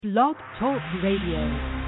Blog Talk Radio.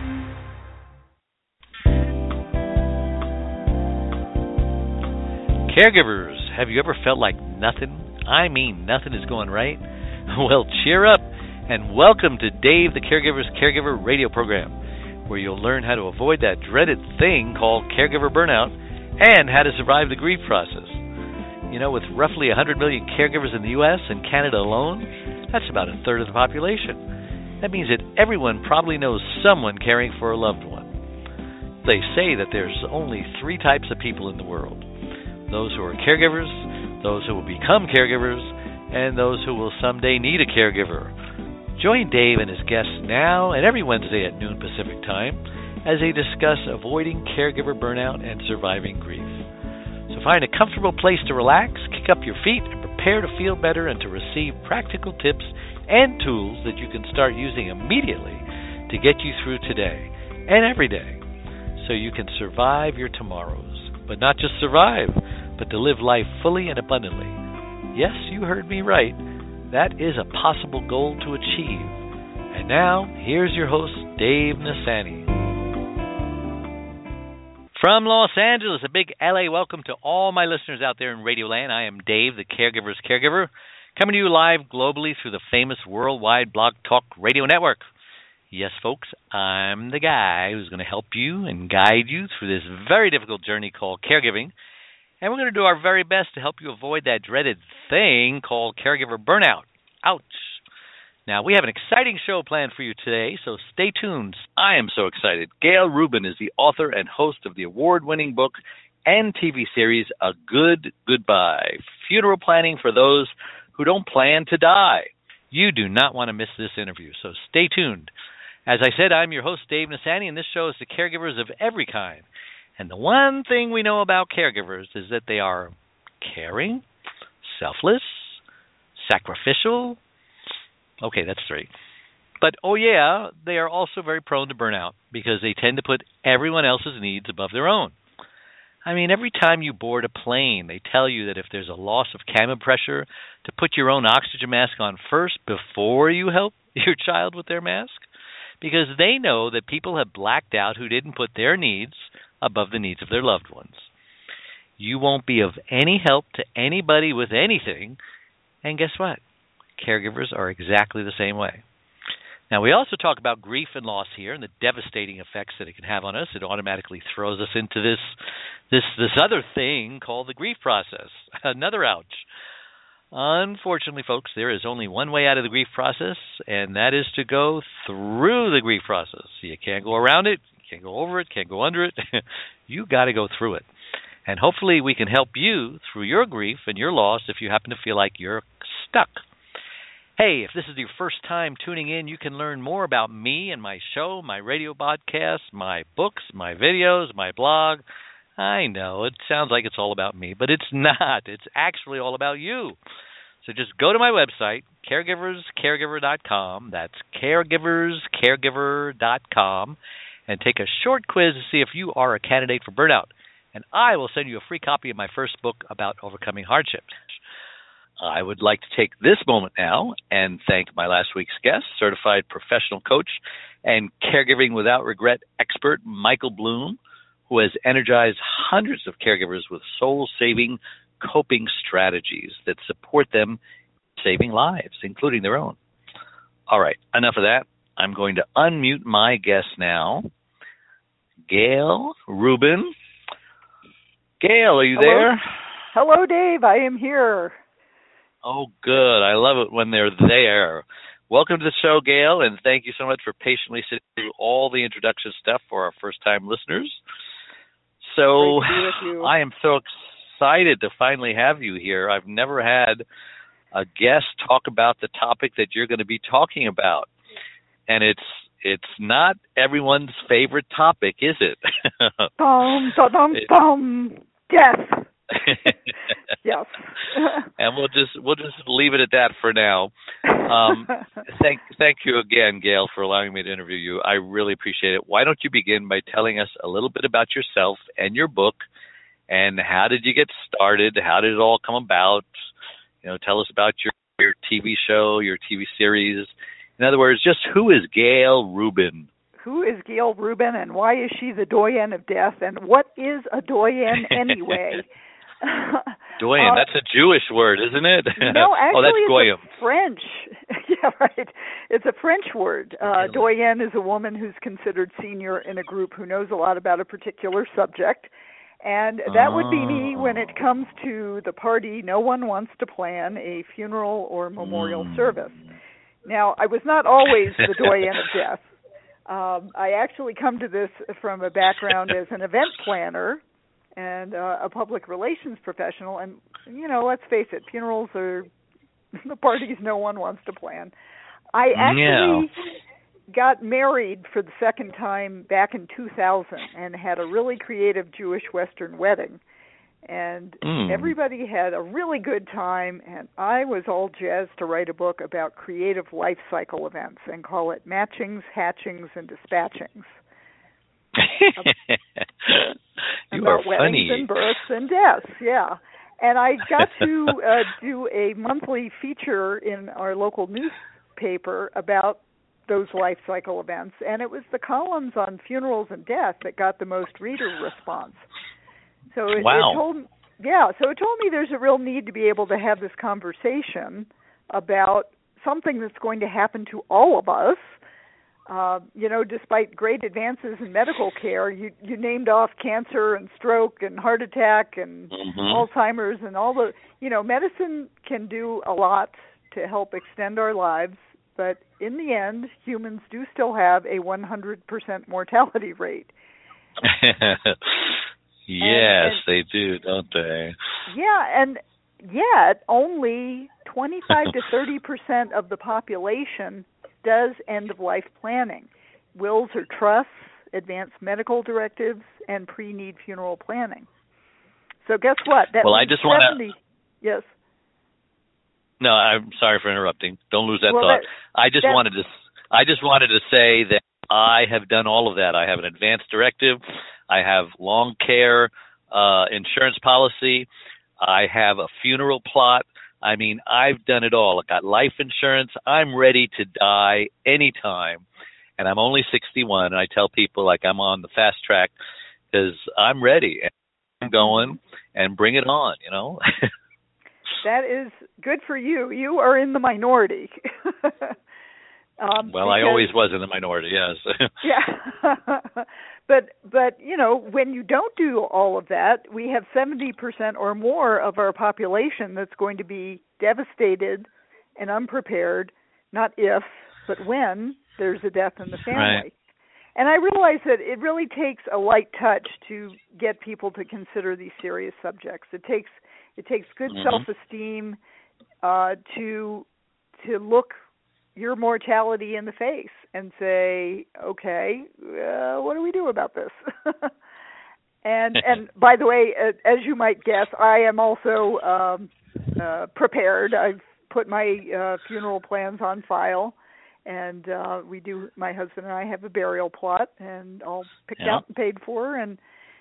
Caregivers, have you ever felt like nothing? I mean, nothing is going right? Well, cheer up and welcome to Dave the Caregiver's Caregiver radio program, where you'll learn how to avoid that dreaded thing called caregiver burnout and how to survive the grief process. You know, with roughly 100 million caregivers in the U.S. and Canada alone, that's about a third of the population. That means that everyone probably knows someone caring for a loved one. They say that there's only three types of people in the world: those who are caregivers, those who will become caregivers, and those who will someday need a caregiver. Join Dave and his guests now and every Wednesday at noon Pacific Time as they discuss avoiding caregiver burnout and surviving grief. So find a comfortable place to relax, kick up your feet, and prepare to feel better and to receive practical tips and tools that you can start using immediately to get you through today and every day so you can survive your tomorrows. But not just survive, but to live life fully and abundantly. Yes, you heard me right. That is a possible goal to achieve. And now, here's your host, Dave Nassaney. From Los Angeles, a big LA welcome to all my listeners out there in Radioland. I am Dave, the Caregiver's Caregiver, coming to you live globally through the famous worldwide Blog Talk Radio Network. Yes, folks, I'm the guy who's going to help you and guide you through this very difficult journey called caregiving. And we're going to do our very best to help you avoid that dreaded thing called caregiver burnout. Ouch. Now, we have an exciting show planned for you today, so stay tuned. I am so excited. Gail Rubin is the author and host of the award-winning book and TV series, A Good Goodbye, Funeral Planning for Those Who Don't Plan to Die. You do not want to miss this interview, so stay tuned. As I said, I'm your host, Dave Nassaney, and this show is to caregivers of every kind. And the one thing we know about caregivers is that they are caring, selfless, sacrificial. Okay, that's three. But, oh yeah, they are also very prone to burnout because they tend to put everyone else's needs above their own. I mean, every time you board a plane, they tell you that if there's a loss of cabin pressure, to put your own oxygen mask on first before you help your child with their mask, because they know that people have blacked out who didn't put their needs above the needs of their loved ones. You won't be of any help to anybody with anything, and guess what? Caregivers are exactly the same way. Now, we also talk about grief and loss here and the devastating effects that it can have on us. It automatically throws us into this other thing called the grief process. Another ouch. Unfortunately, folks, there is only one way out of the grief process, and that is to go through the grief process. You can't go around it, you can't go over it, can't go under it. You got to go through it. And hopefully we can help you through your grief and your loss if you happen to feel like you're stuck. Hey, if this is your first time tuning in, you can learn more about me and my show, my radio podcast, my books, my videos, my blog. I know, it sounds like it's all about me, but it's not. It's actually all about you. So just go to my website, caregiverscaregiver.com. That's caregiverscaregiver.com, and take a short quiz to see if you are a candidate for burnout. And I will send you a free copy of my first book about overcoming hardships. I would like to take this moment now and thank my last week's guest, certified professional coach and caregiving without regret expert Michael Bloom, who has energized hundreds of caregivers with soul-saving coping strategies that support them saving lives, including their own. All right, enough of that. I'm going to unmute my guest now, Gail Rubin. Gail, are you there? Hello, Dave. I am here. Oh, good. I love it when they're there. Welcome to the show, Gail, and thank you so much for patiently sitting through all the introduction stuff for our first-time listeners. So I am so excited to finally have you here. I've never had a guest talk about the topic that you're going to be talking about, and it's not everyone's favorite topic, is it? Yes. Yes. And we'll just leave it at that for now. Thank you again, Gail, for allowing me to interview you. I really appreciate it. Why don't you begin by telling us a little bit about yourself and your book, and how did you get started? How did it all come about? You know, tell us about your TV show, your TV series, In other words, just who is Gail Rubin? Who is Gail Rubin, and why is she the doyen of death, and what is a doyen anyway? Doyen, that's a Jewish word, isn't it? No, actually, that's goyim. It's French. Yeah, right. It's a French word. Doyen is a woman who's considered senior in a group who knows a lot about a particular subject. And that would be me when it comes to the party no one wants to plan a funeral or memorial service. Now, I was not always the doyen of death. I actually come to this from a background as an event planner and a public relations professional. And, let's face it, funerals are the parties no one wants to plan. I actually got married for the second time back in 2000 and had a really creative Jewish Western wedding. And everybody had a really good time, and I was all jazzed to write a book about creative life cycle events and call it Matchings, Hatchings, and Dispatchings. You about are weddings funny. And births and deaths, yeah. And I got to do a monthly feature in our local newspaper about those life cycle events, and it was the columns on funerals and death that got the most reader response. So it told me there's a real need to be able to have this conversation about something that's going to happen to all of us. Despite great advances in medical care, you named off cancer and stroke and heart attack and Alzheimer's and all the, medicine can do a lot to help extend our lives, but in the end, humans do still have a 100% mortality rate. Yes, they do, don't they? Yeah, and yet only 25 to 30% of the population does end-of-life planning, wills or trusts, advanced medical directives, and pre-need funeral planning. So guess what? I just want to... Yes. No, I'm sorry for interrupting. Don't lose that thought. I just wanted to say that I have done all of that. I have an advanced directive. I have long care insurance policy. I have a funeral plot. I mean, I've done it all. I got life insurance. I'm ready to die anytime. And I'm only 61. And I tell people I'm on the fast track because I'm ready. I'm going and bring it on, That is good for you. You are in the minority. I always was in the minority, yes. Yeah. But when you don't do all of that, we have 70% or more of our population that's going to be devastated and unprepared, not if, but when there's a death in the family. Right. And I realize that it really takes a light touch to get people to consider these serious subjects. It takes good self-esteem to look your mortality in the face and say, okay, what do we do about this? and by the way, as you might guess, I am also prepared. I've put my funeral plans on file, and my husband and I have a burial plot, and all picked out and paid for, and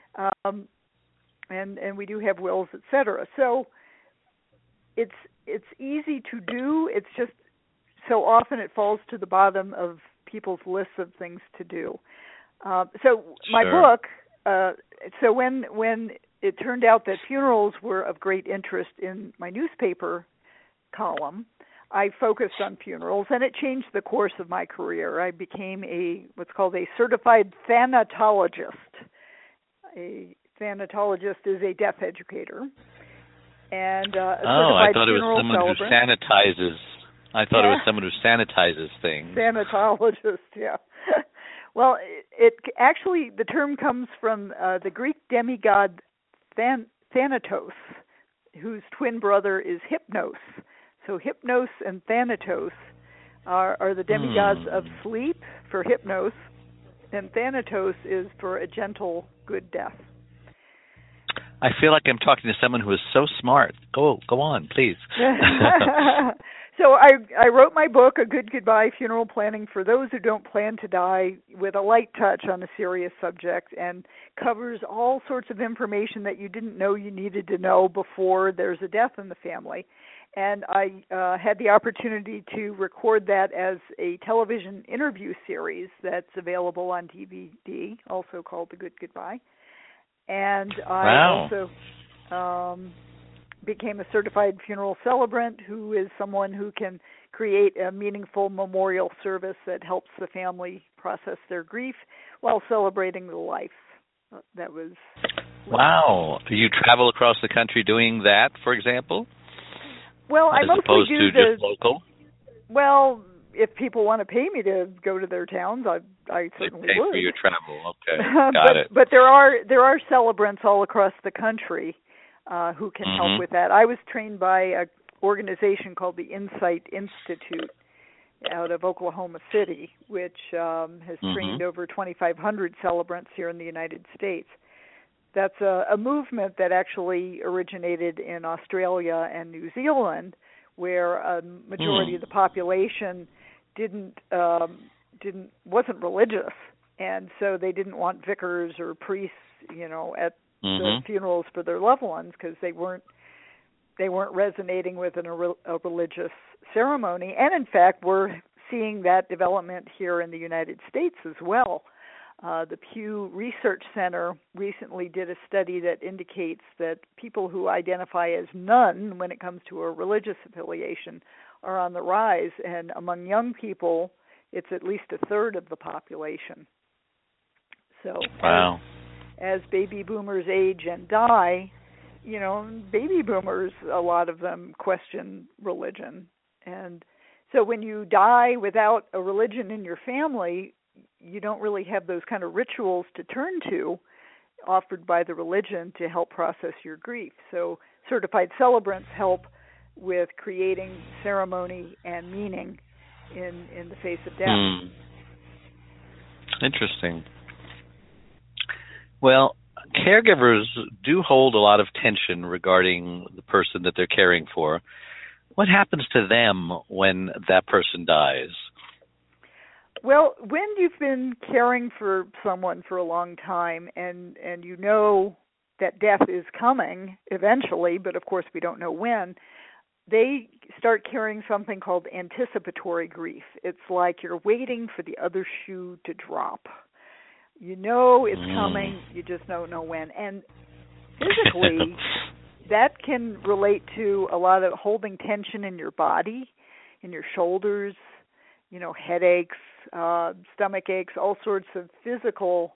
we do have wills, etc. So it's easy to do. It's just so often it falls to the bottom of people's lists of things to do. So my book, so when it turned out that funerals were of great interest in my newspaper column, I focused on funerals, and it changed the course of my career. I became what's called a certified thanatologist. A thanatologist is a death educator. And a certified I thought it was someone who sanitizes. I thought it was someone who sanitizes things. Sanitologist, yeah. Well, it actually, the term comes from the Greek demigod Thanatos, whose twin brother is Hypnos. So Hypnos and Thanatos are the demigods of sleep for Hypnos, and Thanatos is for a gentle, good death. I feel like I'm talking to someone who is so smart. Go on, please. So I wrote my book, A Good Goodbye, Funeral Planning for Those Who Don't Plan to Die, with a light touch on a serious subject, and covers all sorts of information that you didn't know you needed to know before there's a death in the family. And I had the opportunity to record that as a television interview series that's available on DVD, also called The Good Goodbye. And I also became a certified funeral celebrant, who is someone who can create a meaningful memorial service that helps the family process their grief while celebrating the life. That was... Wow. Do you travel across the country doing that, for example? Well, I mostly opposed do to just local? Well, if people want to pay me to go to their towns, I certainly pay would. For your travel, okay, got it. But there are celebrants all across the country who can help with that. I was trained by an organization called the Insight Institute out of Oklahoma City, which has trained over 2,500 celebrants here in the United States. That's a movement that actually originated in Australia and New Zealand, where a majority of the population wasn't religious, and so they didn't want vicars or priests, at the funerals for their loved ones, because they weren't resonating with a religious ceremony. And in fact, we're seeing that development here in the United States as well. The Pew Research Center recently did a study that indicates that people who identify as none when it comes to a religious affiliation are on the rise, and among young people, it's at least a third of the population. So wow. As baby boomers age and die, baby boomers, a lot of them question religion. And so when you die without a religion in your family, you don't really have those kind of rituals to turn to offered by the religion to help process your grief. So certified celebrants help with creating ceremony and meaning in the face of death. Interesting. Well, caregivers do hold a lot of tension regarding the person that they're caring for. What happens to them when that person dies? Well, when you've been caring for someone for a long time and you know that death is coming eventually, but of course we don't know when, they start carrying something called anticipatory grief. It's like you're waiting for the other shoe to drop. You know it's coming, you just don't know when. And physically, that can relate to a lot of holding tension in your body, in your shoulders, headaches, stomach aches, all sorts of physical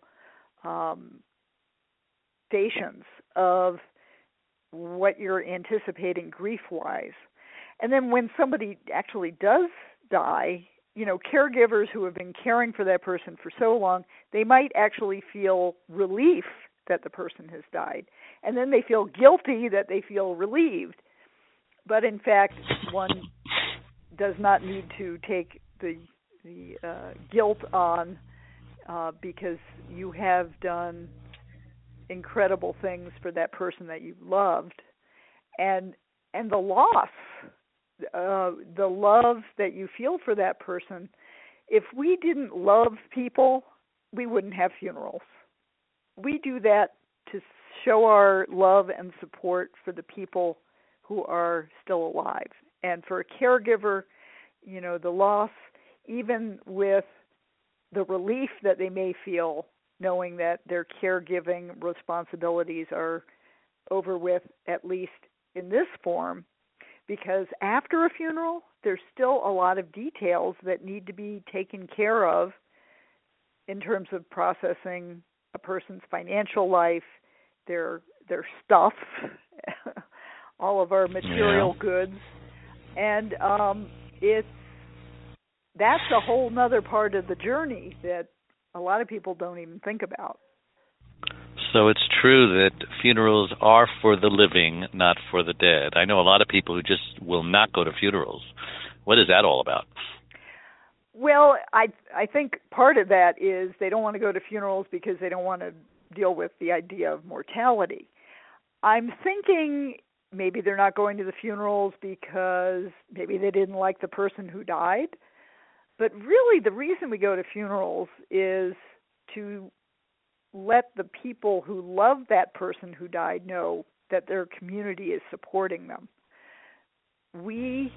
stations of what you're anticipating grief-wise. And then when somebody actually does die, caregivers who have been caring for that person for so long, they might actually feel relief that the person has died. And then they feel guilty that they feel relieved. But in fact, one does not need to take the guilt on because you have done incredible things for that person that you loved, and the loss, the love that you feel for that person. If we didn't love people, we wouldn't have funerals. We do that to show our love and support for the people who are still alive. And for a caregiver, the loss, even with the relief that they may feel knowing that their caregiving responsibilities are over with, at least in this form, because after a funeral, there's still a lot of details that need to be taken care of in terms of processing a person's financial life, their stuff, all of our material goods, and that's a whole nother part of the journey that a lot of people don't even think about. So it's true that funerals are for the living, not for the dead. I know a lot of people who just will not go to funerals. What is that all about? Well, I think part of that is they don't want to go to funerals because they don't want to deal with the idea of mortality. I'm thinking maybe they're not going to the funerals because maybe they didn't like the person who died. But really the reason we go to funerals is to let the people who love that person who died know that their community is supporting them. we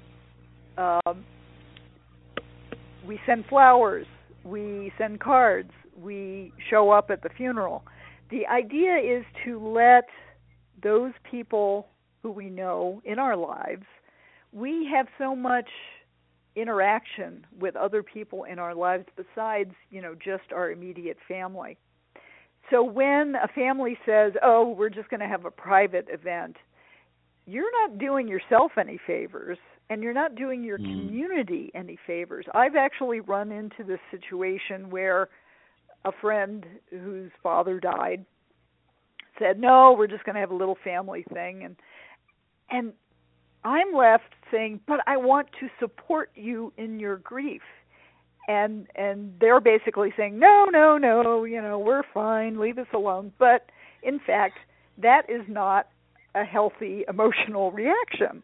send flowers, we send cards, we show up at the funeral. The idea is to let those people who we know in our lives, we have so much interaction with other people in our lives besides, just our immediate family. So when a family says, oh, we're just going to have a private event, you're not doing yourself any favors, and you're not doing your community any favors. I've actually run into this situation where a friend whose father died said, no, we're just going to have a little family thing. And I'm left saying, but I want to support you in your grief. And they're basically saying, no, we're fine, leave us alone. But in fact, that is not a healthy emotional reaction.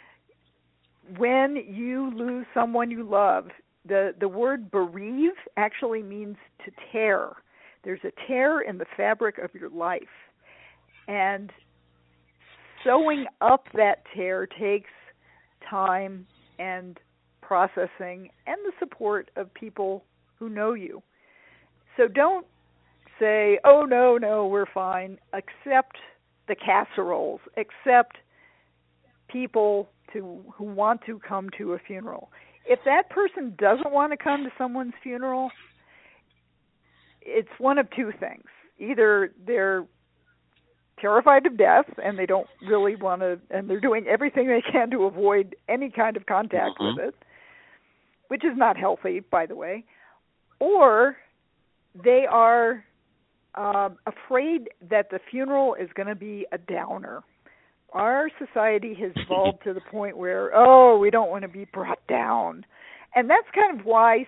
When you lose someone you love, the word bereave actually means to tear. There's a tear in the fabric of your life. And sewing up that tear takes time and processing and the support of people who know you. So don't say, oh, no, we're fine. Accept the casseroles. Accept people who want to come to a funeral. If that person doesn't want to come to someone's funeral, it's one of two things. Either they're terrified of death and they don't really want to, and they're doing everything they can to avoid any kind of contact with it, which is not healthy, by the way, or they are afraid that the funeral is going to be a downer. Our society has evolved to the point where, we don't want to be brought down. And that's kind of why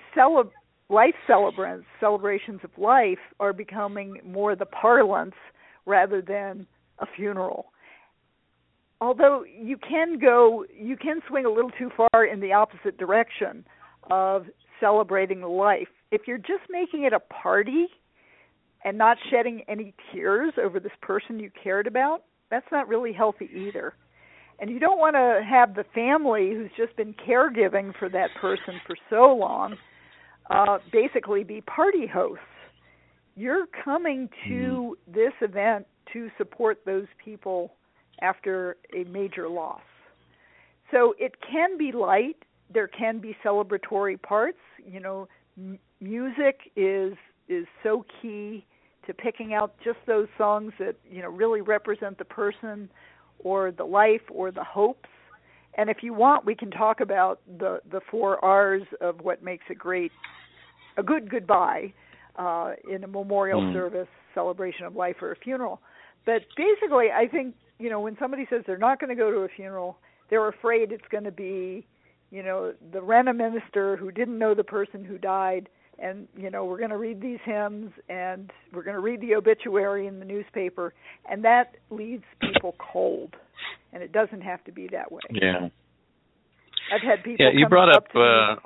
celebrations of life are becoming more the parlance rather than a funeral. Although you can swing a little too far in the opposite direction of celebrating life. If you're just making it a party and not shedding any tears over this person you cared about, that's not really healthy either. And you don't want to have the family who's just been caregiving for that person for so long basically be party hosts. You're coming to this event to support those people after a major loss. So it can be light. There can be celebratory parts. Music is so key to picking out just those songs that, really represent the person or the life or the hopes. And if you want, we can talk about the 4 R's of what makes a good goodbye in a memorial service, celebration of life, or a funeral. But basically, I think, when somebody says they're not going to go to a funeral, they're afraid it's going to be, the Rena minister who didn't know the person who died, and, we're going to read these hymns, and we're going to read the obituary in the newspaper, and that leaves people cold, and it doesn't have to be that way. Yeah. I've had people you come brought up to me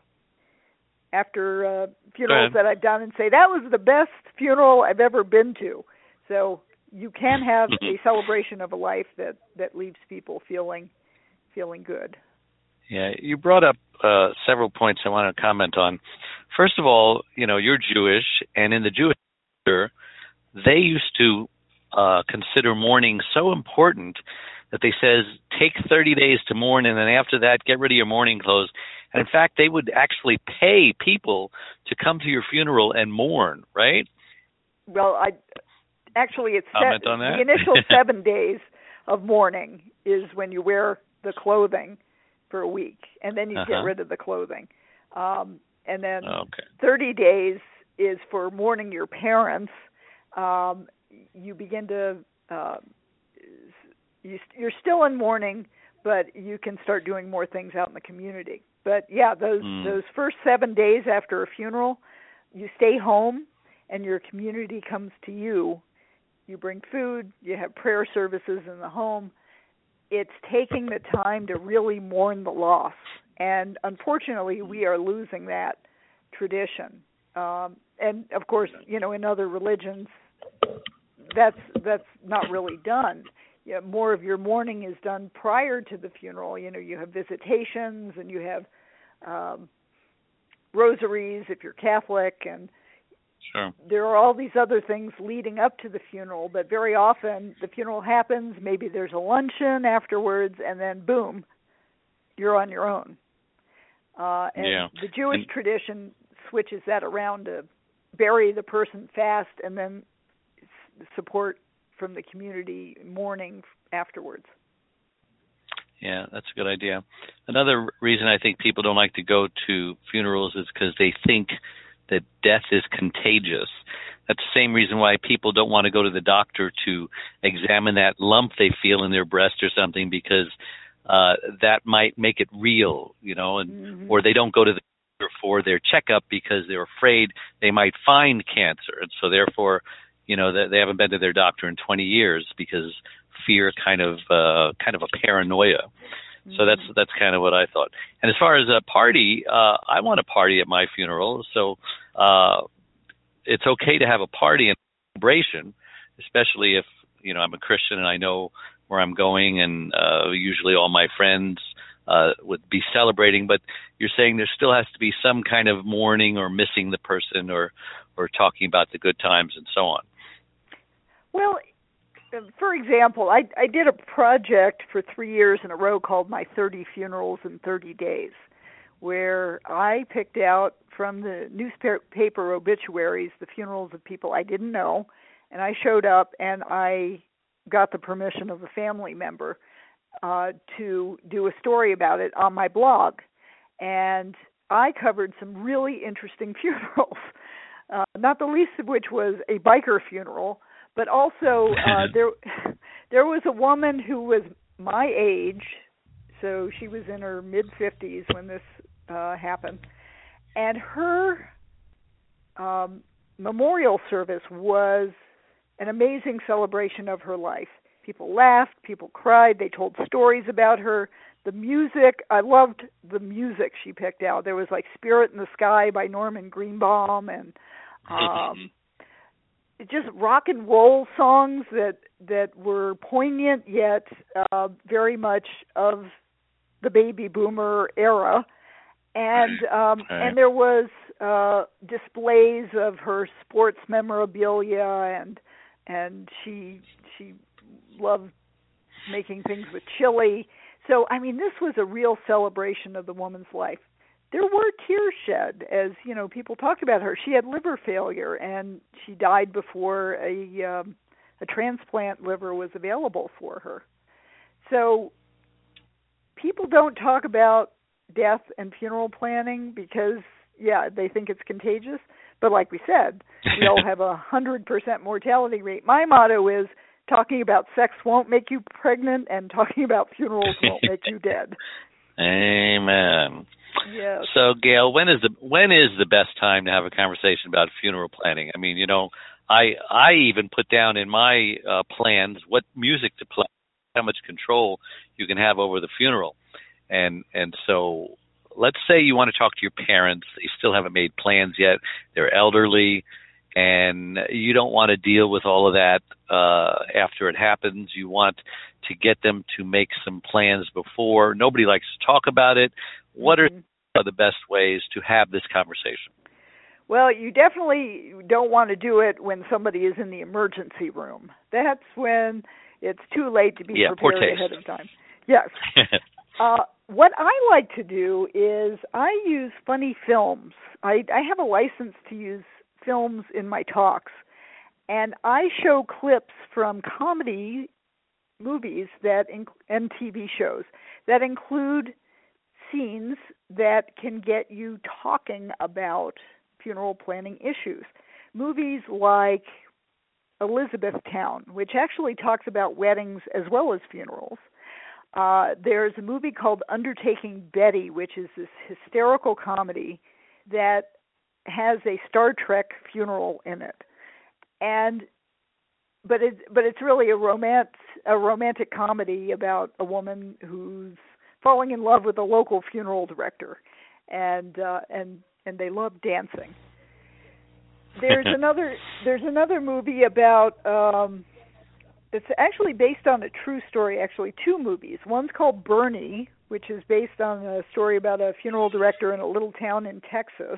after funerals that I've done and say, that was the best funeral I've ever been to. So you can have a celebration of a life that leaves people feeling good. Yeah, you brought up several points I want to comment on. First of all, you're Jewish, and in the Jewish culture, they used to consider mourning so important that they says take 30 days to mourn, and then after that, get rid of your mourning clothes. And in fact, they would actually pay people to come to your funeral and mourn, right? Well, it's comment on that? The initial 7 days of mourning is when you wear the clothing for a week, and then you get rid of the clothing. And then 30 days is for mourning your parents. You begin to, you're still in mourning, but you can start doing more things out in the community. But yeah, those first 7 days after a funeral, you stay home and your community comes to you. You bring food, you have prayer services in the home. It's taking the time to really mourn the loss. And unfortunately, we are losing that tradition. And of course, in other religions, that's not really done. more of your mourning is done prior to the funeral. You have visitations and you have rosaries if you're Catholic, and sure. there are all these other things leading up to the funeral, but very often the funeral happens, maybe there's a luncheon afterwards, and then boom, you're on your own. And the Jewish tradition switches that around to bury the person fast and then support from the community mourning afterwards. Yeah, that's a good idea. Another reason I think people don't like to go to funerals is because they think that death is contagious. That's the same reason why people don't want to go to the doctor to examine that lump they feel in their breast or something, because that might make it real, and or they don't go to the doctor for their checkup because they're afraid they might find cancer, and so therefore, they haven't been to their doctor in 20 years because fear kind of a paranoia. So that's kind of what I thought. And as far as a party, I want a party at my funeral. So it's okay to have a party and celebration, especially if I'm a Christian and I know where I'm going, and usually all my friends would be celebrating. But you're saying there still has to be some kind of mourning or missing the person or talking about the good times and so on. Well, for example, I did a project for 3 years in a row called My 30 Funerals in 30 Days, where I picked out from the newspaper obituaries the funerals of people I didn't know, and I showed up and I got the permission of a family member to do a story about it on my blog. And I covered some really interesting funerals, not the least of which was a biker funeral. But also, there was a woman who was my age, so she was in her mid-50s when this happened, and her memorial service was an amazing celebration of her life. People laughed, people cried, they told stories about her. The music, I loved the music she picked out. There was like Spirit in the Sky by Norman Greenbaum, and just rock and roll songs that were poignant yet very much of the baby boomer era, and there was displays of her sports memorabilia, and she loved making things with chili. So this was a real celebration of the woman's life. There were tears shed as, people talked about her. She had liver failure, and she died before a transplant liver was available for her. So people don't talk about death and funeral planning because, they think it's contagious. But like we said, we all have 100% mortality rate. My motto is talking about sex won't make you pregnant, and talking about funerals won't make you dead. Amen. Yes. So, Gail, when is the best time to have a conversation about funeral planning? I even put down in my plans what music to play, how much control you can have over the funeral, and so let's say you want to talk to your parents. They still haven't made plans yet. They're elderly, and you don't want to deal with all of that after it happens. You want to get them to make some plans before. Nobody likes to talk about it. What are the best ways to have this conversation? Well, you definitely don't want to do it when somebody is in the emergency room. That's when it's too late to be prepared ahead of time. Yes. What I like to do is I use funny films. I have a license to use films in my talks, and I show clips from comedy movies and TV shows that include scenes that can get you talking about funeral planning issues. Movies like Elizabethtown, which actually talks about weddings as well as funerals. There's a movie called Undertaking Betty, which is this hysterical comedy that has a Star Trek funeral in it, but it's really a romantic comedy about a woman who's falling in love with a local funeral director, and they love dancing. There's another movie about It's actually based on a true story, actually two movies. One's called Bernie, which is based on a story about a funeral director in a little town in Texas.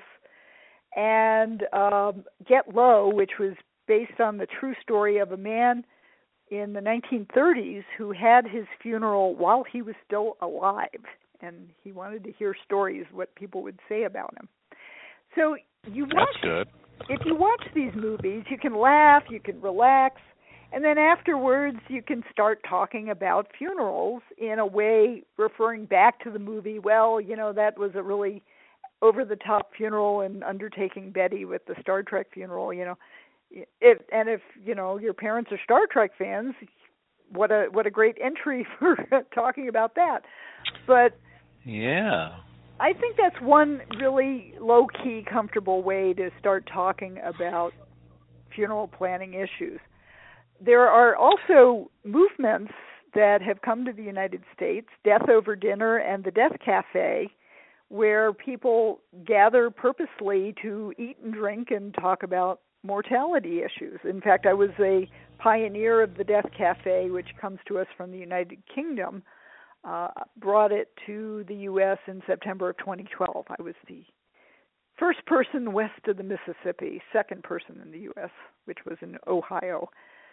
And Get Low, which was based on the true story of a man in the 1930s who had his funeral while he was still alive. And he wanted to hear stories, what people would say about him. So That's good. If you watch these movies, you can laugh, you can relax, and then afterwards you can start talking about funerals in a way referring back to the movie. Well, that was a really over-the-top funeral in Undertaking Betty with the Star Trek funeral, If your parents are Star Trek fans, what a great entry for talking about that. But yeah, I think that's one really low-key, comfortable way to start talking about funeral planning issues. There are also movements that have come to the United States, Death Over Dinner and the Death Cafe, where people gather purposely to eat and drink and talk about mortality issues. In fact, I was a pioneer of the Death Cafe, which comes to us from the United Kingdom. Brought it to the U.S. in September of 2012. I was the first person west of the Mississippi, second person in the U.S., which was in Ohio.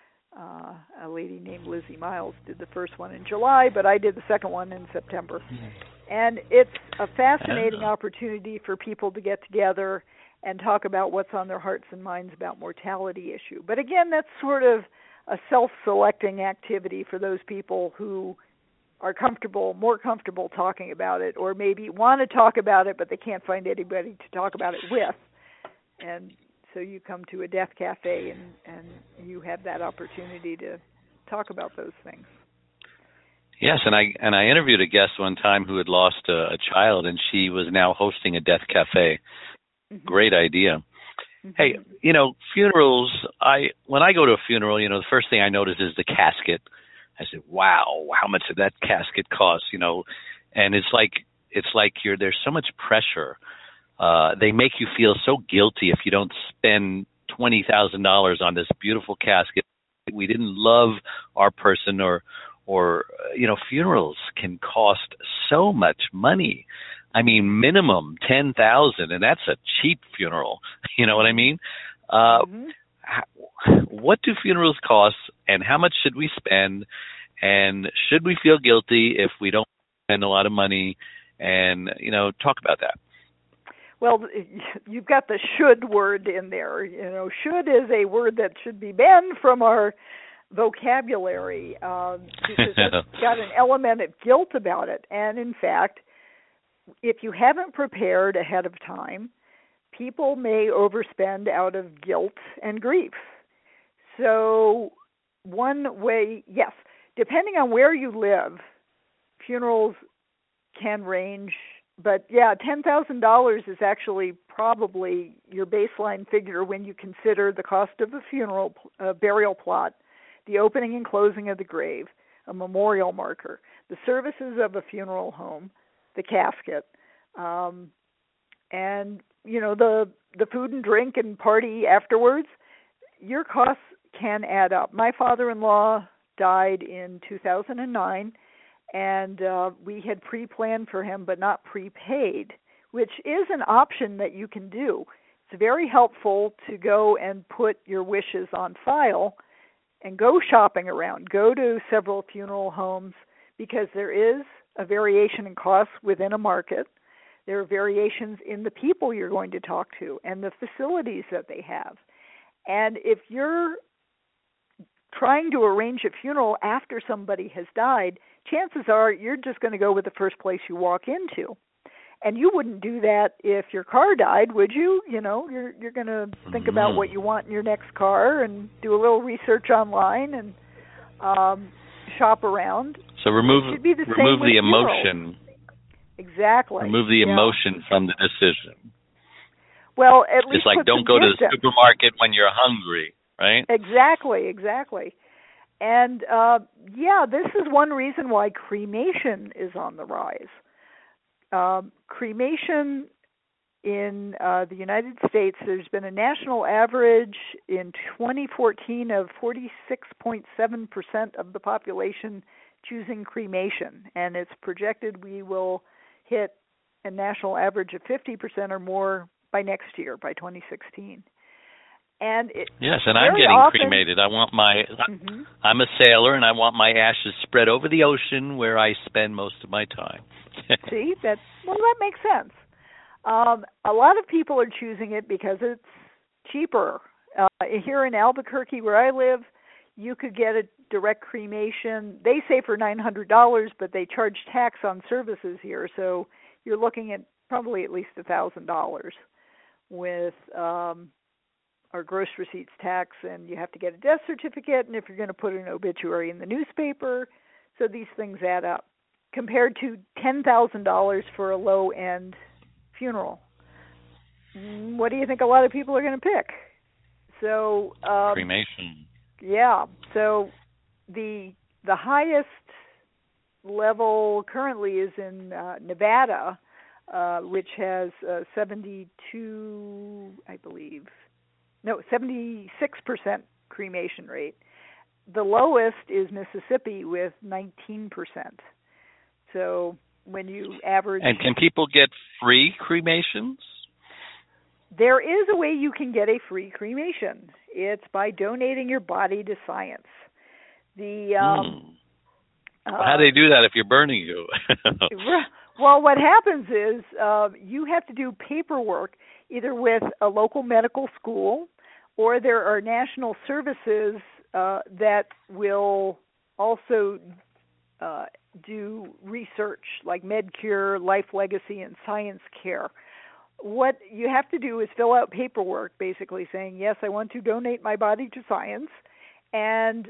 A lady named Lizzie Miles did the first one in July, but I did the second one in September. And it's a fascinating opportunity for people to get together and talk about what's on their hearts and minds about mortality issue. But again, that's sort of a self-selecting activity for those people who are more comfortable talking about it, or maybe want to talk about it, but they can't find anybody to talk about it with. And so you come to a Death Cafe and you have that opportunity to talk about those things. Yes, and I interviewed a guest one time who had lost a child, and she was now hosting a Death Cafe. Mm-hmm. Great idea. Mm-hmm. Hey, funerals, when I go to a funeral, the first thing I notice is the casket. I said, wow, how much did that casket cost, And it's like there's so much pressure. They make you feel so guilty if you don't spend $20,000 on this beautiful casket. We didn't love our person, or funerals can cost so much money. I mean, minimum $10,000, and that's a cheap funeral. You know what I mean? What do funerals cost, and how much should we spend? And should we feel guilty if we don't spend a lot of money? And, talk about that. Well, you've got the should word in there. Should is a word that should be banned from our vocabulary because it's got an element of guilt about it. And, in fact, if you haven't prepared ahead of time, people may overspend out of guilt and grief. So one way, yes, depending on where you live, funerals can range. But, yeah, $10,000 is actually probably your baseline figure when you consider the cost of a funeral burial plot, the opening and closing of the grave, a memorial marker, the services of a funeral home, the casket, and, the food and drink and party afterwards. Your costs can add up. My father-in-law died in 2009, and we had pre-planned for him but not prepaid, which is an option that you can do. It's very helpful to go and put your wishes on file and go shopping around. Go to several funeral homes because there is a variation in costs within a market. There are variations in the people you're going to talk to and the facilities that they have. And if you're trying to arrange a funeral after somebody has died, chances are you're just going to go with the first place you walk into. And you wouldn't do that if your car died, would you? You're going to think about what you want in your next car and do a little research online and shop around. So remove the emotion. Exactly. Remove the emotion from the decision. Well, at least it's like don't go to the supermarket when you're hungry, right? Exactly. And, this is one reason why cremation is on the rise. Cremation in the United States, there's been a national average in 2014 of 46.7% of the population choosing cremation, and it's projected we will hit a national average of 50% or more by next year, by 2016. And yes, and I'm getting cremated. I'm a sailor, and I want my ashes spread over the ocean where I spend most of my time. See, that makes sense. A lot of people are choosing it because it's cheaper. Here in Albuquerque, where I live, you could get a direct cremation. They say for $900, but they charge tax on services here, so you're looking at probably at least $1,000 with our gross receipts tax, and you have to get a death certificate, and if you're going to put an obituary in the newspaper, so these things add up, compared to $10,000 for a low-end funeral. What do you think a lot of people are going to pick? So cremation. Yeah. So the highest level currently is in Nevada, which has 76% cremation rate. The lowest is Mississippi with 19%. So when you average... And can people get free cremations? There is a way you can get a free cremation. It's by donating your body to science. How do they do that if you're burning you? Well, what happens is you have to do paperwork either with a local medical school, or there are national services that will also do research like MedCure, Life Legacy, and Science Care. What you have to do is fill out paperwork basically saying, yes, I want to donate my body to science, and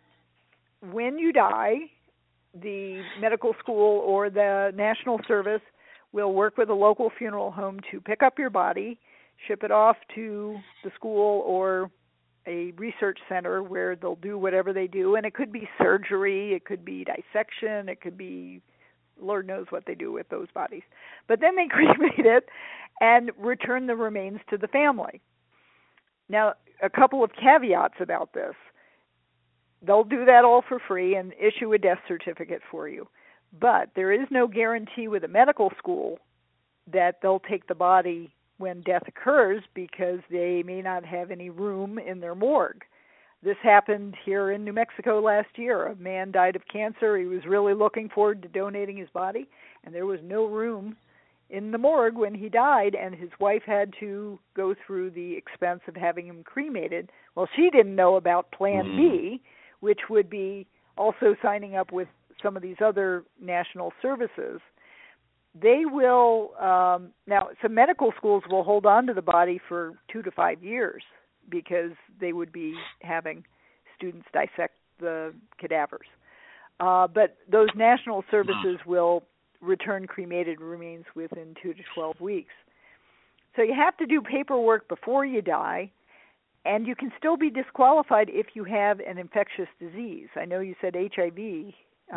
when you die, the medical school or the national service will work with a local funeral home to pick up your body, ship it off to the school or a research center where they'll do whatever they do. And it could be surgery, it could be dissection, it could be Lord knows what they do with those bodies. But then they cremate it and return the remains to the family. Now, a couple of caveats about this. They'll do that all for free and issue a death certificate for you. But there is no guarantee with a medical school that they'll take the body when death occurs because they may not have any room in their morgue. This happened here in New Mexico last year. A man died of cancer. He was really looking forward to donating his body, and there was no room in the morgue when he died, and his wife had to go through the expense of having him cremated. Well, she didn't know about Plan B, which would be also signing up with some of these other national services. They will, now some medical schools will hold on to the body for 2 to 5 years because they would be having students dissect the cadavers. But those national services will return cremated remains within 2 to 12 weeks. So you have to do paperwork before you die, and you can still be disqualified if you have an infectious disease. I know you said HIV,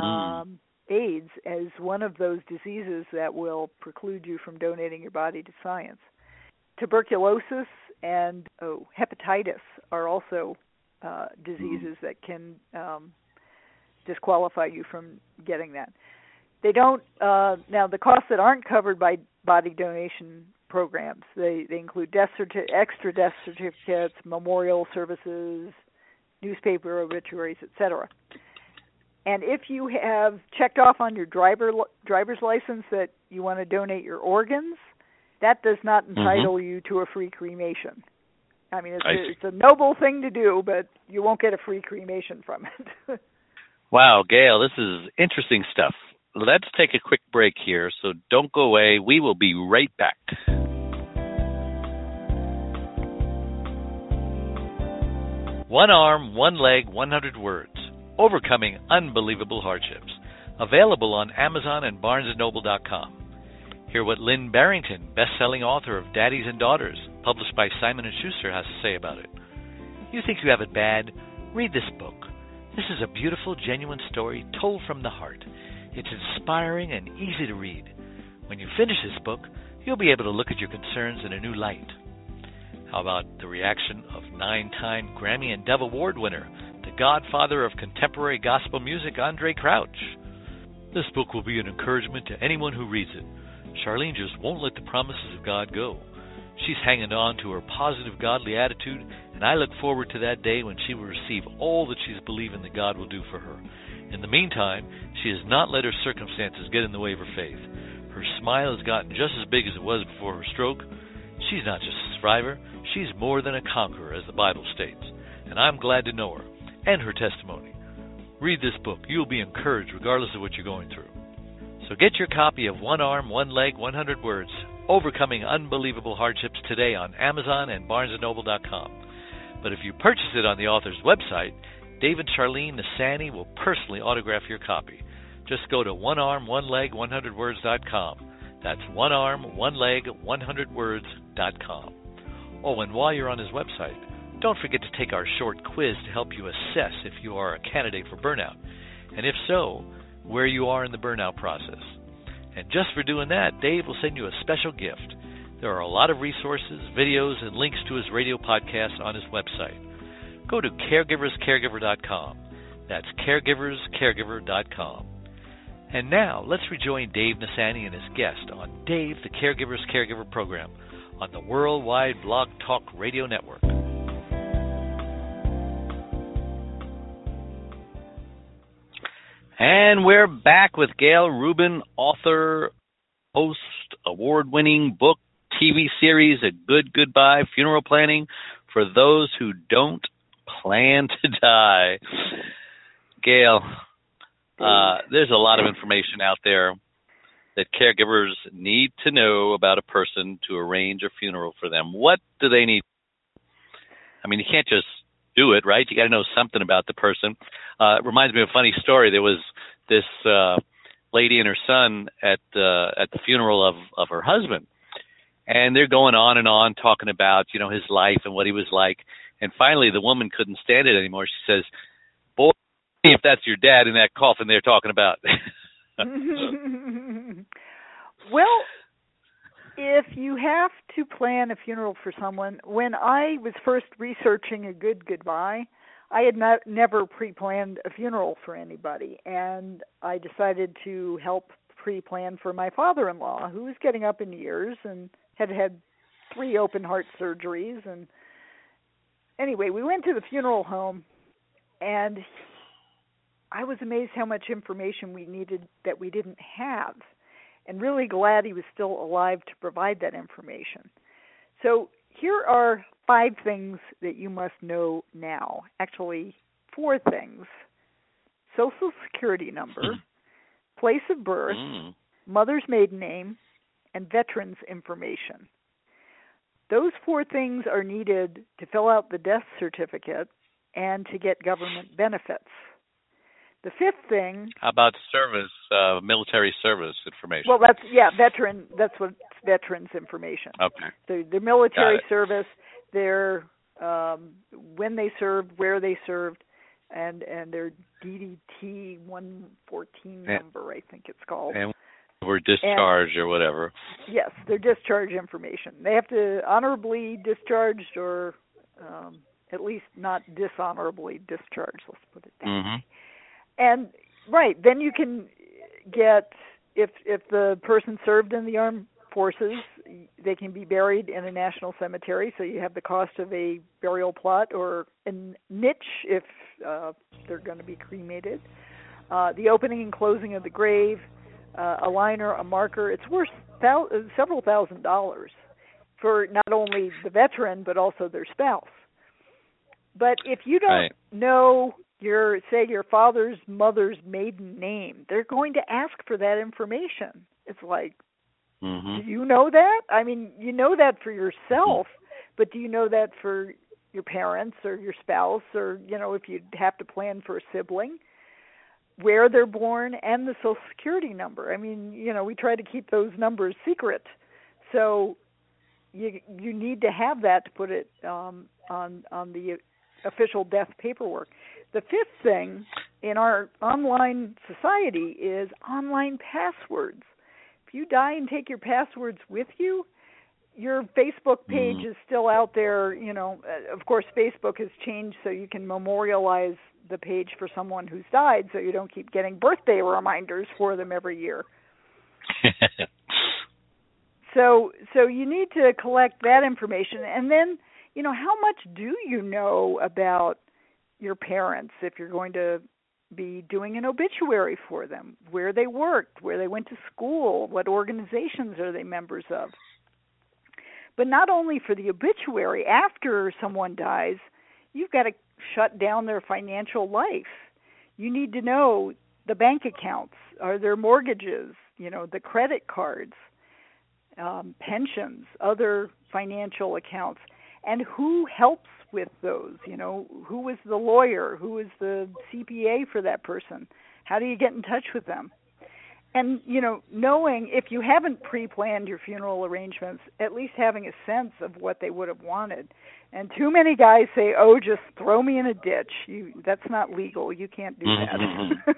AIDS, as one of those diseases that will preclude you from donating your body to science. Tuberculosis and hepatitis are also diseases that can disqualify you from getting that. They don't, now the costs that aren't covered by body donation programs, they include extra death certificates, memorial services, newspaper obituaries, etc. And if you have checked off on your driver's license that you want to donate your organs, that does not entitle you to a free cremation. I mean, it's a noble thing to do, but you won't get a free cremation from it. Wow, Gail, this is interesting stuff. Let's take a quick break here, so don't go away. We will be right back. One Arm, One Leg, 100 Words. Overcoming Unbelievable Hardships. Available on Amazon and BarnesandNoble.com. Hear what Lynn Barrington, best-selling author of Daddies and Daughters, published by Simon & Schuster, has to say about it. You think you have it bad? Read this book. This is a beautiful, genuine story told from the heart. It's inspiring and easy to read. When you finish this book, you'll be able to look at your concerns in a new light. How about the reaction of 9-time Grammy and Dove Award winner, the godfather of contemporary gospel music, Andraé Crouch? This book will be an encouragement to anyone who reads it. Charlene just won't let the promises of God go. She's hanging on to her positive, godly attitude, and I look forward to that day when she will receive all that she's believing that God will do for her. In the meantime, she has not let her circumstances get in the way of her faith. Her smile has gotten just as big as it was before her stroke. She's not just a survivor, she's more than a conqueror, as the Bible states, and I'm glad to know her and her testimony. Read this book. You'll be encouraged regardless of what you're going through. So get your copy of One Arm, One Leg, 100 Words, Overcoming Unbelievable Hardships today on Amazon and BarnesandNoble.com. But if you purchase it on the author's website, David Charlene Nasani will personally autograph your copy. Just go to onearm-one-leg-100words.com. That's onearm-one-leg-100words.com. Oh, and while you're on his website, don't forget to take our short quiz to help you assess if you are a candidate for burnout, and if so, where you are in the burnout process. And just for doing that, Dave will send you a special gift. There are a lot of resources, videos, and links to his radio podcast on his website. Go to caregiverscaregiver.com. That's caregiverscaregiver.com. And now, let's rejoin Dave Nasani and his guest on Dave the Caregiver's Caregiver program on the Worldwide Blog Talk Radio Network. And we're back with Gail Rubin, author, host, award-winning book, TV series, A Good Goodbye, Funeral Planning for Those Who Don't Plan to Die. Gail, there's a lot of information out there that caregivers need to know about a person to arrange a funeral for them. What do they need? I mean, you can't just do it, right? You got to know something about the person. It reminds me of a funny story. There was this lady and her son at the funeral of her husband, and they're going on talking about, you know, his life and what he was like. And finally, the woman couldn't stand it anymore. She says, "Boy, if that's your dad in that coffin they're talking about." Well, if you have to plan a funeral for someone, when I was first researching A Good Goodbye, I had never pre-planned a funeral for anybody, and I decided to help pre-plan for my father-in-law, who was getting up in years and had 3 open heart surgeries. And anyway, we went to the funeral home, and I was amazed how much information we needed that we didn't have, and really glad he was still alive to provide that information. So here are 5 things that you must know now. Actually, 4 things. Social Security number, place of birth, mother's maiden name, and veterans information. Those 4 things are needed to fill out the death certificate and to get government benefits. The 5th thing... How about service, military service information? Well, that's what's veterans information. Okay. So the military service, their when they served, where they served, and their DDT 114 number, I think it's called. And were discharged or whatever. Yes, their discharge information. They have to honorably discharged or at least not dishonorably discharged, let's put it that way. And, right, then you can get, if the person served in the armed forces, they can be buried in a national cemetery, so you have the cost of a burial plot or a niche if they're going to be cremated. The opening and closing of the grave, a liner, a marker. It's worth several $1,000s for not only the veteran but also their spouse. But if you don't know your father's mother's maiden name, they're going to ask for that information. It's like, do you know that? I mean, you know that for yourself, but do you know that for your parents or your spouse, or, you know, if you have to plan for a sibling, where they're born, and the Social Security number? I mean, you know, we try to keep those numbers secret. So you need to have that to put it on the official death paperwork. The 5th thing in our online society is online passwords. If you die and take your passwords with you, your Facebook page is still out there. Of course, Facebook has changed so you can memorialize the page for someone who's died, so you don't keep getting birthday reminders for them every year. So you need to collect that information, and then how much do you know about your parents if you're going to be doing an obituary for them? Where they worked, where they went to school, what organizations are they members of? But not only for the obituary, after someone dies, you've got to shut down their financial life. You need to know the bank accounts, are there mortgages, the credit cards, pensions, other financial accounts, and who helps with those. Who is the lawyer, who is the CPA for that person, how do you get in touch with them? And, knowing if you haven't pre-planned your funeral arrangements, at least having a sense of what they would have wanted. And too many guys say, just throw me in a ditch. That's not legal. You can't do that.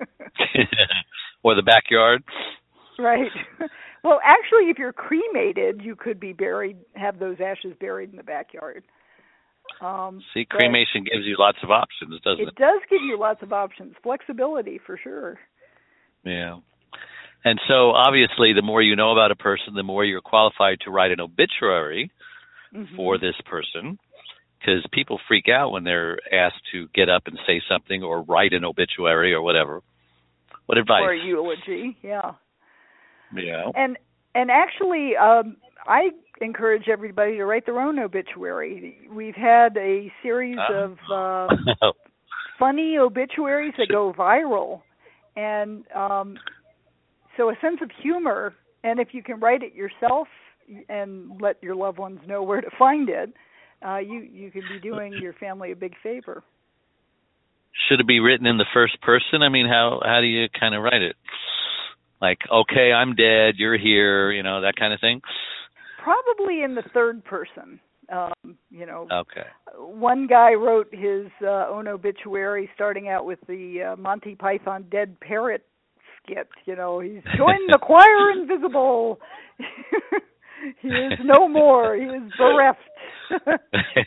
Or the backyard. Right. Well, actually, if you're cremated, you could be have those ashes buried in the backyard. See, cremation gives you lots of options, doesn't it? It does give you lots of options. Flexibility, for sure. Yeah. And so, obviously, the more you know about a person, the more you're qualified to write an obituary for this person, because people freak out when they're asked to get up and say something or write an obituary or whatever. What advice? Or a eulogy, yeah. Yeah. And actually, I encourage everybody to write their own obituary. We've had a series of funny obituaries that go viral. And so a sense of humor, and if you can write it yourself and let your loved ones know where to find it, you could be doing your family a big favor. Should it be written in the first person? I mean, how do you kind of write it? Like, okay, I'm dead, you're here, that kind of thing? Probably in the third person. Okay. One guy wrote his own obituary starting out with the Monty Python Dead Parrot skit. He's joined the choir invisible. He is no more. He is bereft.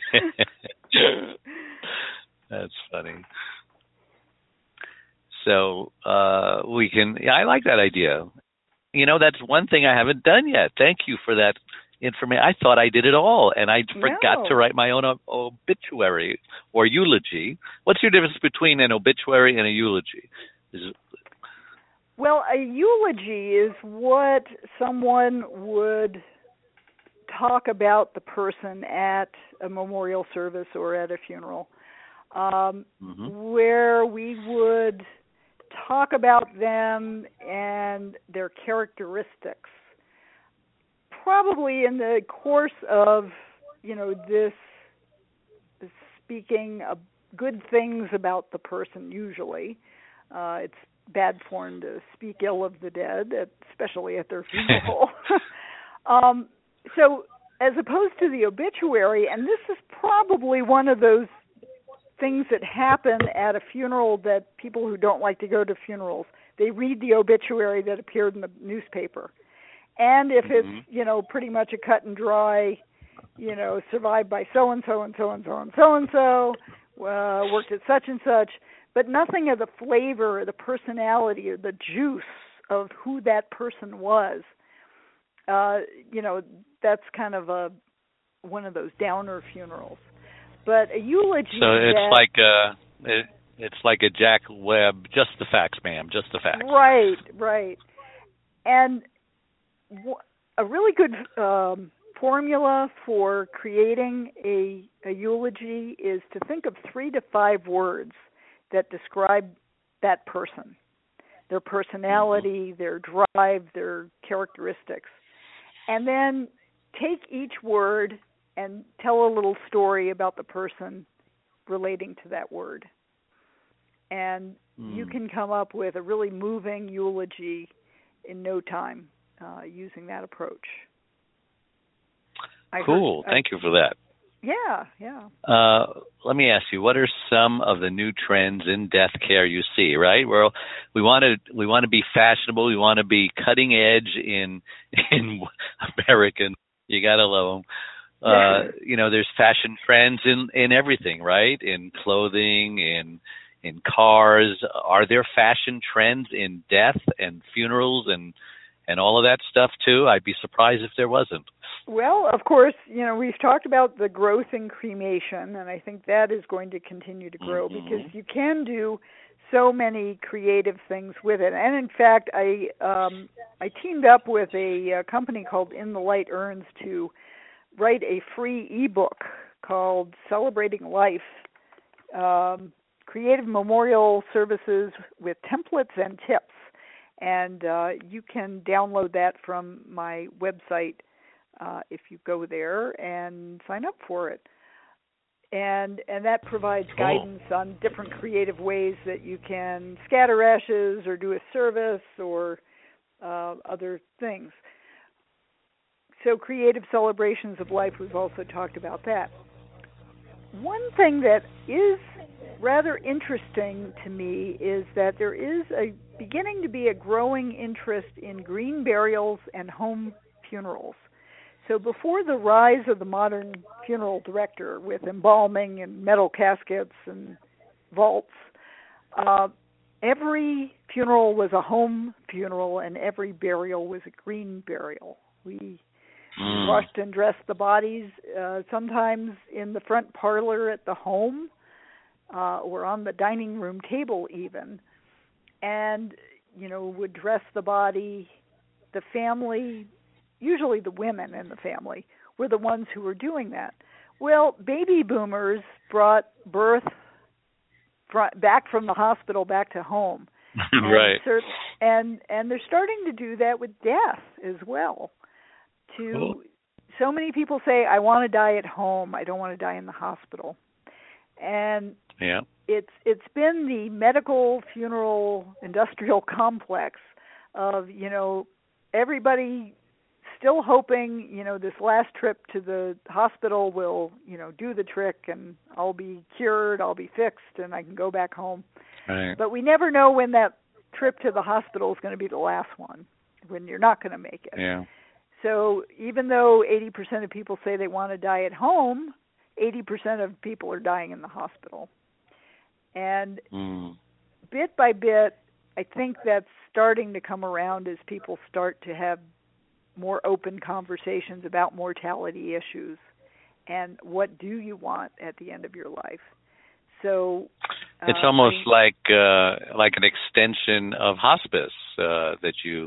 That's funny. So I like that idea. That's one thing I haven't done yet. Thank you for that information. I thought I did it all, and I forgot to write my own obituary or eulogy. What's your difference between an obituary and a eulogy? Well, a eulogy is what someone would talk about the person at a memorial service or at a funeral, where we would talk about them and their characteristics. Probably in the course of, this speaking of good things about the person usually. It's bad form to speak ill of the dead, especially at their funeral. So as opposed to the obituary, and this is probably one of those things that happen at a funeral that people who don't like to go to funerals, they read the obituary that appeared in the newspaper. And if it's, pretty much a cut and dry, survived by so-and-so and so-and-so and so-and-so, worked at such and such, but nothing of the flavor or the personality or the juice of who that person was, that's kind of one of those downer funerals. But a eulogy. So it's like a Jack Webb, just the facts, ma'am, just the facts. Right. And a really good formula for creating a eulogy is to think of 3 to 5 words that describe that person, their personality, their drive, their characteristics, and then take each word and tell a little story about the person relating to that word. And you can come up with a really moving eulogy in no time using that approach. Cool. Thank you for that. Yeah, yeah. Let me ask you, what are some of the new trends in death care you see? Right, well, we want to be fashionable, we want to be cutting edge in American. You gotta love them. There's fashion trends in everything, right? In clothing, in cars. Are there fashion trends in death and funerals and all of that stuff too? I'd be surprised if there wasn't. Well, of course, we've talked about the growth in cremation, and I think that is going to continue to grow because you can do so many creative things with it. And in fact, I teamed up with a company called In the Light Urns to write a free ebook called Celebrating Life, Creative Memorial Services with Templates and Tips. And you can download that from my website if you go there and sign up for it. And that provides guidance on different creative ways that you can scatter ashes or do a service or other things. So creative celebrations of life, we've also talked about that. One thing that is rather interesting to me is that there is beginning to be a growing interest in green burials and home funerals. So before the rise of the modern funeral director with embalming and metal caskets and vaults, every funeral was a home funeral and every burial was a green burial. We washed and dressed the bodies, sometimes in the front parlor at the home or on the dining room table even, and, would dress the body. The family, usually the women in the family, were the ones who were doing that. Well, baby boomers brought birth back from the hospital back to home. Right. And they're starting to do that with death as well. So many people say, I want to die at home. I don't want to die in the hospital. And it's been the medical funeral industrial complex of, everybody still hoping, this last trip to the hospital will, do the trick and I'll be cured, I'll be fixed, and I can go back home. Right. But we never know when that trip to the hospital is going to be the last one, when you're not going to make it. Yeah. So even though 80% of people say they want to die at home, 80% of people are dying in the hospital. And bit by bit, I think that's starting to come around as people start to have more open conversations about mortality issues and what do you want at the end of your life. So it's almost like an extension of hospice that you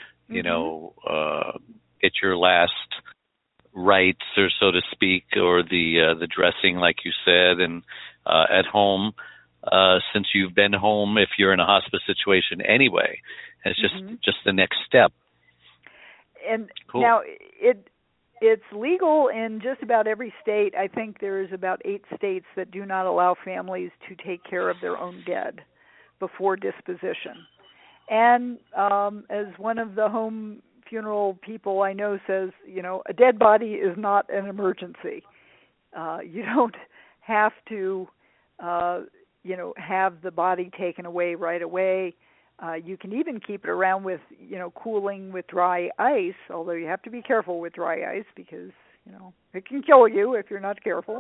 get your last rites, or so to speak, or the dressing, like you said, and at home, since you've been home, if you're in a hospice situation anyway, it's just the next step. And cool. Now it's legal in just about every state. I think there's about 8 states that do not allow families to take care of their own dead before disposition. And as one of the home funeral people I know says, a dead body is not an emergency. You don't have to, have the body taken away right away. You can even keep it around with, cooling with dry ice, although you have to be careful with dry ice because, it can kill you if you're not careful.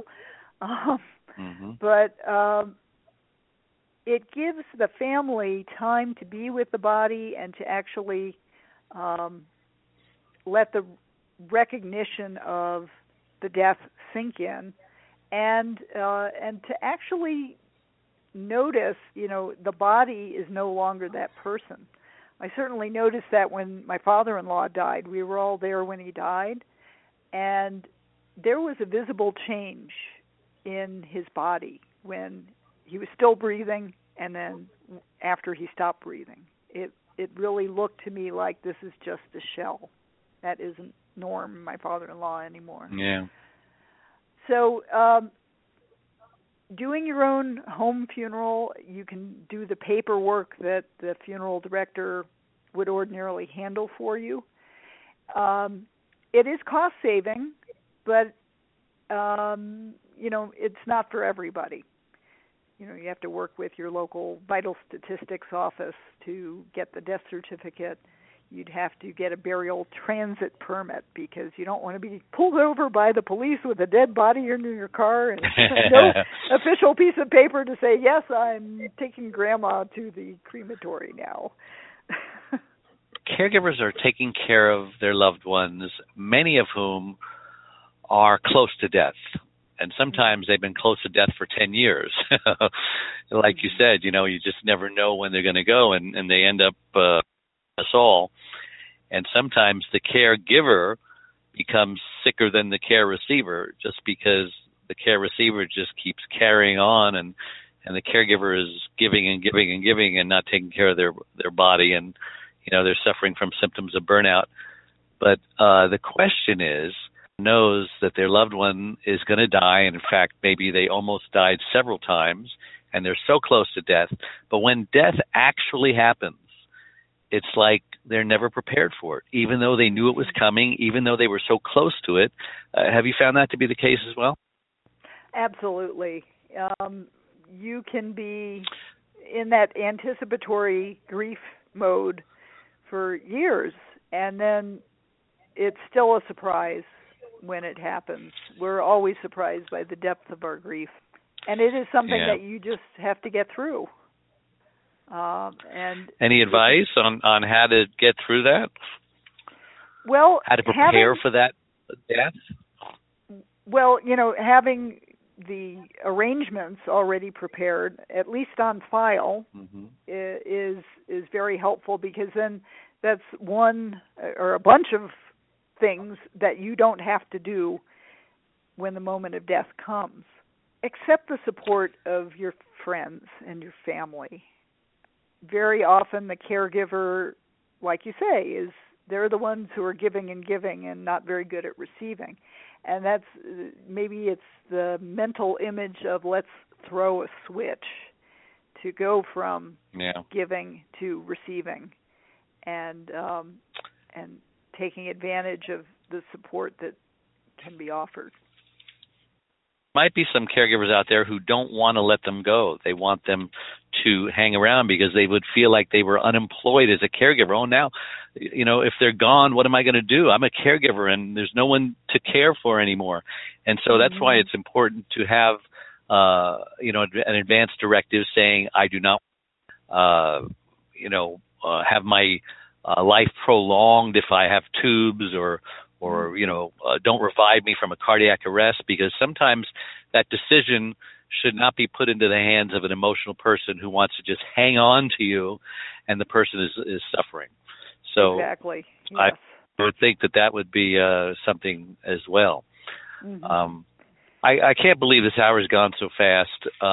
But it gives the family time to be with the body and to actually let the recognition of the death sink in, and to actually notice, the body is no longer that person. I certainly noticed that when my father-in-law died. We were all there when he died, and there was a visible change in his body when he was still breathing and then after he stopped breathing. It really looked to me like this is just a shell. That isn't Norm, my father-in-law, anymore. Yeah. So doing your own home funeral, you can do the paperwork that the funeral director would ordinarily handle for you. It is cost-saving, but it's not for everybody. You have to work with your local vital statistics office to get the death certificate. You'd have to get a burial transit permit because you don't want to be pulled over by the police with a dead body under your car and no official piece of paper to say, yes, I'm taking Grandma to the crematory now. Caregivers are taking care of their loved ones, many of whom are close to death. And sometimes they've been close to death for 10 years. Like you said, you just never know when they're going to go, and they end up us all. And sometimes the caregiver becomes sicker than the care receiver just because the care receiver just keeps carrying on, and the caregiver is giving and giving and giving and not taking care of their body, and they're suffering from symptoms of burnout. But the question is, knows that their loved one is going to die, and in fact maybe they almost died several times and they're so close to death, but when death actually happens, it's like they're never prepared for it, even though they knew it was coming, even though they were so close to it. Have you found that to be the case as well? Absolutely. You can be in that anticipatory grief mode for years, and then it's still a surprise when it happens. We're always surprised by the depth of our grief, and it is something that you just have to get through. And any advice on how to get through that? Well, how to prepare for that death? Well, having the arrangements already prepared, at least on file, is very helpful, because then that's one or a bunch of things that you don't have to do when the moment of death comes. Accept the support of your friends and your family. Very often the caregiver, like you say, they're the ones who are giving and giving and not very good at receiving. And maybe it's the mental image of let's throw a switch to go from giving to receiving, and taking advantage of the support that can be offered. Might be some caregivers out there who don't want to let them go. They want them to hang around because they would feel like they were unemployed as a caregiver. Oh, now, if they're gone, what am I going to do? I'm a caregiver and there's no one to care for anymore. And so that's why it's important to have, an advance directive saying, I do not, have my life prolonged if I have tubes, or don't revive me from a cardiac arrest, because sometimes that decision should not be put into the hands of an emotional person who wants to just hang on to you, and the person is suffering. So exactly. Yes. I would think that would be something as well. Mm-hmm. I can't believe this hour has gone so fast.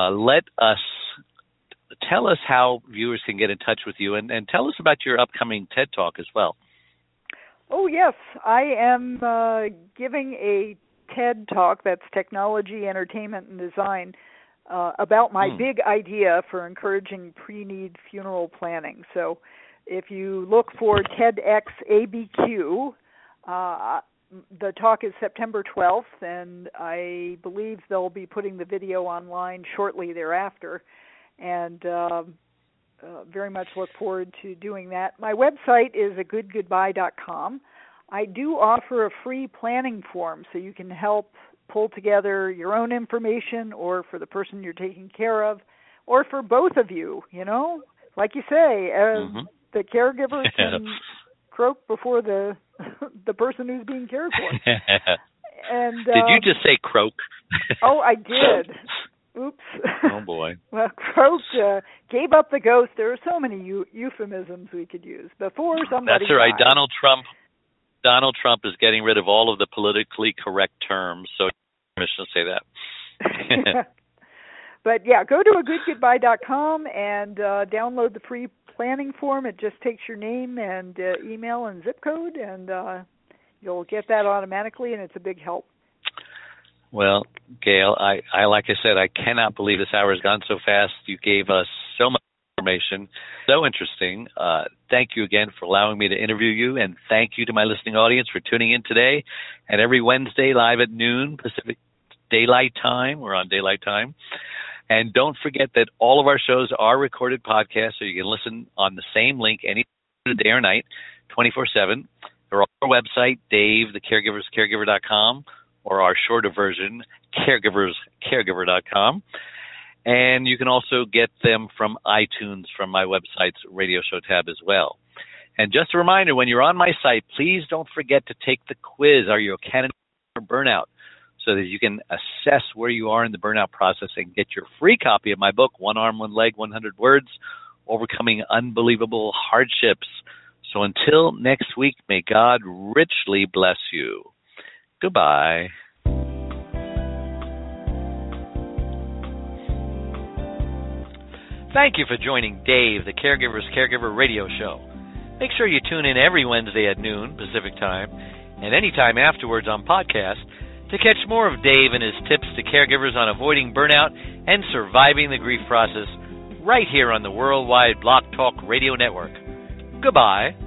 Tell us how viewers can get in touch with you, and tell us about your upcoming TED Talk as well. Oh, yes. I am giving a TED Talk, that's Technology, Entertainment, and Design, about my big idea for encouraging pre-need funeral planning. So if you look for TEDx ABQ, the talk is September 12th, and I believe they'll be putting the video online shortly thereafter. And very much look forward to doing that. My website is agoodgoodbye.com. I do offer a free planning form so you can help pull together your own information, or for the person you're taking care of, or for both of you, Like you say, the caregiver can croak before the person who's being cared for. And did you just say croak? Oh, I did. Oops. Oh, boy. Well, croak gave up the ghost. There are so many euphemisms we could use before somebody That's right. died. Donald Trump is getting rid of all of the politically correct terms, so permission to say that. But, go to agoodgoodbye.com and download the free planning form. It just takes your name and email and zip code, and you'll get that automatically, and it's a big help. Well, Gail, I like I said, I cannot believe this hour has gone so fast. You gave us so much information, so interesting. Thank you again for allowing me to interview you, and thank you to my listening audience for tuning in today and every Wednesday live at noon Pacific Daylight Time. We're on Daylight Time. And don't forget that all of our shows are recorded podcasts, so you can listen on the same link any day or night, 24/7. They're on our website, DaveTheCaregiversCaregiver.com, or our shorter version, CaregiversCaregiver.com. And you can also get them from iTunes from my website's radio show tab as well. And just a reminder, when you're on my site, please don't forget to take the quiz. Are you a candidate for burnout? So that you can assess where you are in the burnout process and get your free copy of my book, One Arm, One Leg, 100 Words, Overcoming Unbelievable Hardships. So until next week, may God richly bless you. Goodbye. Thank you for joining Dave, the Caregiver's Caregiver radio show. Make sure you tune in every Wednesday at noon Pacific Time and anytime afterwards on podcast to catch more of Dave and his tips to caregivers on avoiding burnout and surviving the grief process right here on the Worldwide Blog Talk Radio Network. Goodbye.